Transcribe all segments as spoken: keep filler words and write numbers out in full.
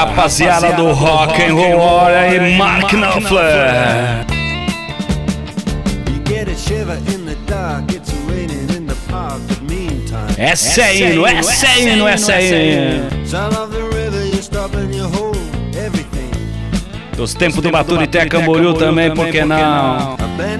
rapaziada do Rock and Roll, olha aí, Mark Knopfler. Essa é hino, essa é hino, essa é hino. Dos tempos do Baturité, Camboriú também, por que não?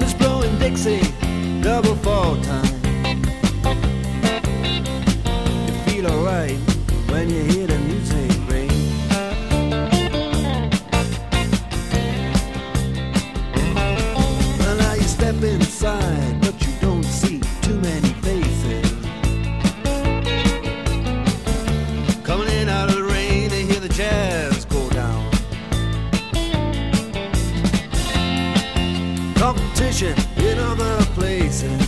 Inside, but you don't see too many faces. Coming in out of the rain, they hear the jazz go down. Competition in other places,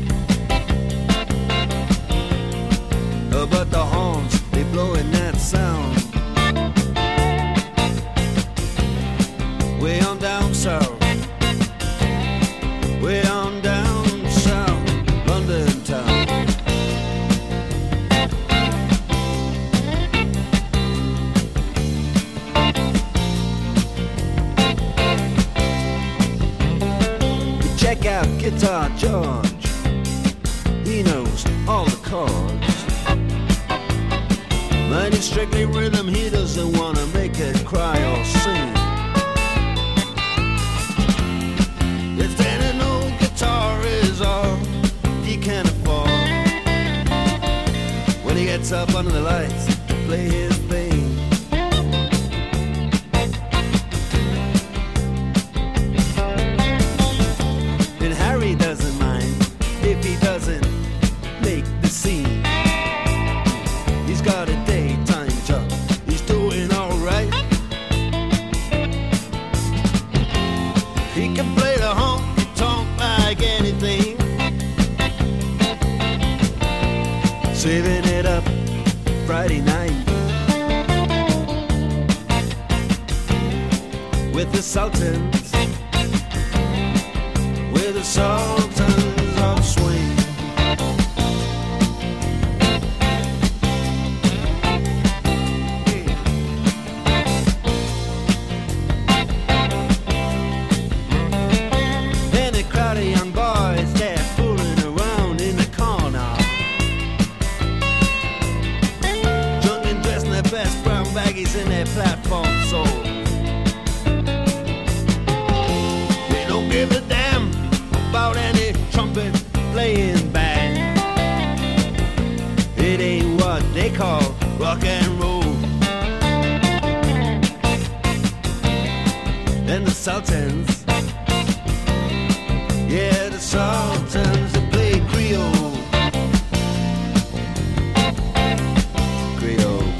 uh, but the horns, they blowing that sound. Way on down south. Way on down south, London town. You check out Guitar George, he knows all the chords. But it's strictly rhythm, he doesn't wanna make it cry or sing. If there ain't no guitar is all he can afford, when he gets up under the lights to play his thing. And Harry doesn't mind if he doesn't make the scene. He's got a daytime job, he's doing alright. He can play the honky-tonk like anything, saving it up Friday night with the Sultans, with the Sultans of Swing. Young boys, they're fooling around in the corner, drunk and dressed in their best brown baggies in their platform soles. They don't give a damn about any trumpet playing band. It ain't what they call rock and roll. And the Sultans, yeah, the Sultans that play Creole. Creole.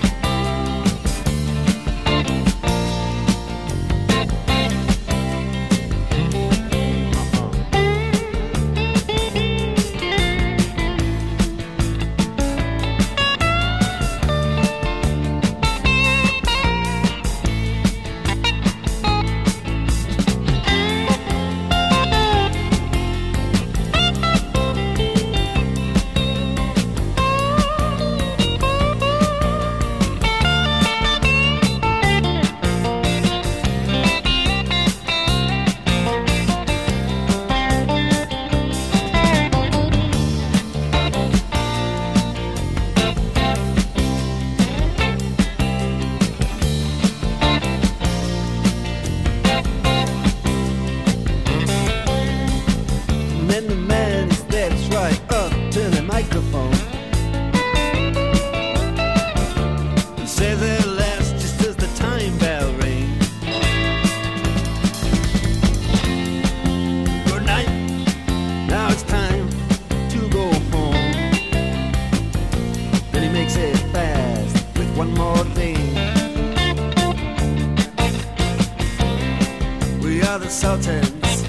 Sultans,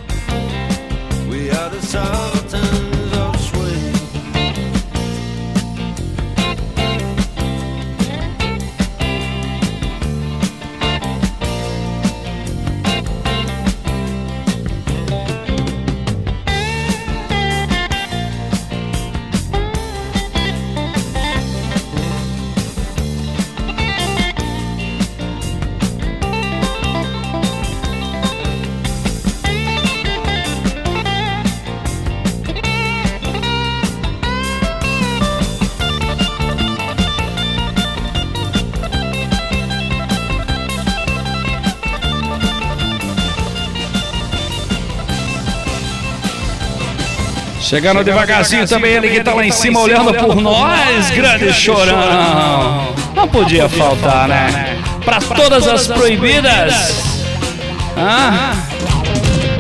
we are the Sultans of Swing. Chegando devagarzinho também ele que tá lá em cima olhando por nós, grande Chorão. Não podia faltar, né? Pra todas as proibidas. Ah.